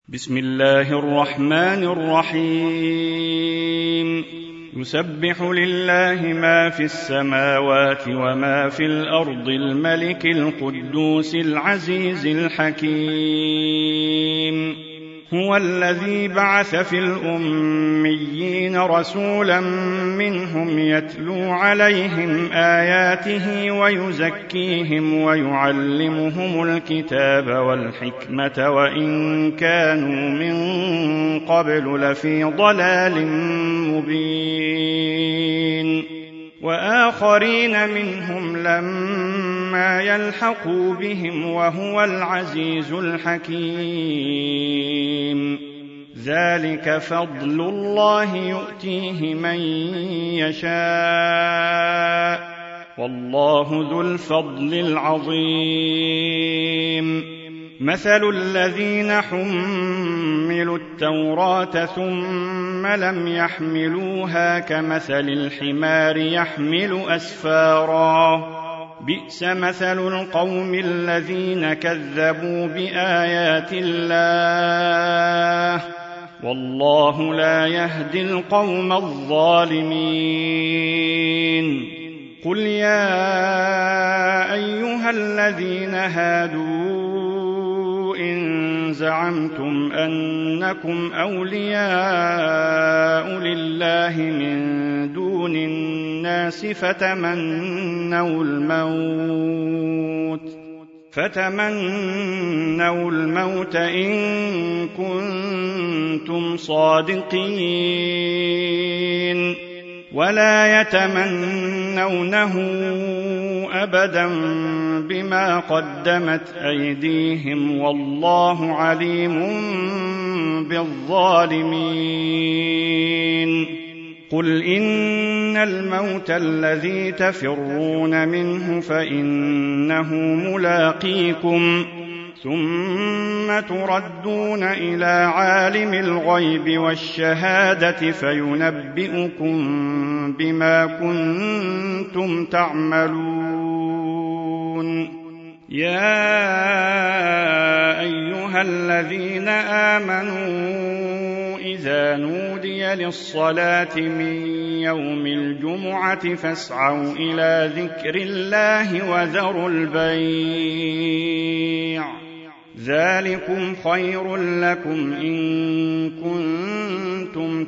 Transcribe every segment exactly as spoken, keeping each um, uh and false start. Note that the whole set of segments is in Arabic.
بسم الله الرحمن الرحيم يسبح لله ما في السماوات وما في الأرض الملك القدوس العزيز الحكيم هو الذي بعث في الأميين رسولا منهم يتلو عليهم آياته ويزكيهم ويعلمهم الكتاب والحكمة وإن كانوا من قبل لفي ضلال مبين وآخرين منهم لما يلحقوا بهم وهو العزيز الحكيم ذلك فضل الله يؤتيه من يشاء والله ذو الفضل العظيم مثل الذين حملوا التوراة ثم لم يحملوها كمثل الحمار يحمل أسفارا بئس مثل القوم الذين كذبوا بآيات الله والله لا يهدي القوم الظالمين قل يا أيها الذين هادوا إن زعمتم أنكم أولياء لله من دون الناس فتمنوا الموت فتمنوا الموت إن كنتم صادقين ولا يتمنونه أبدا بما قدمت أيديهم والله عليم بالظالمين قل إن الموت الذي تفرون منه فإنه ملاقيكم ثم تردون إلى عالم الغيب والشهادة فينبئكم بما كنتم تعملون يا أيها الذين آمنوا إذا نودي للصلاة من يوم الجمعة فاسعوا إلى ذكر الله وذروا البيع ذلكم خير لكم إن كنتم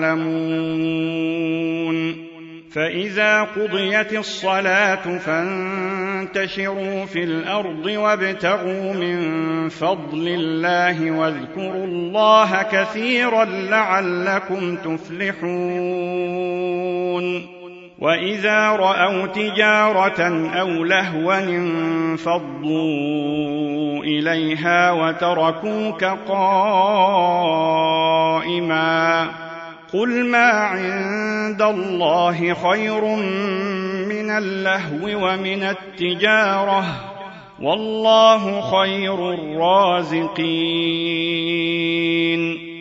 تعلمون فإذا قضيت الصلاة فانتشروا في الأرض وابتغوا من فضل الله واذكروا الله كثيرا لعلكم تفلحون وإذا رأوا تجارة أو لهوا انفضوا إليها وتركوك قائما قل ما عند الله خير من اللهو ومن التجارة والله خير الرازقين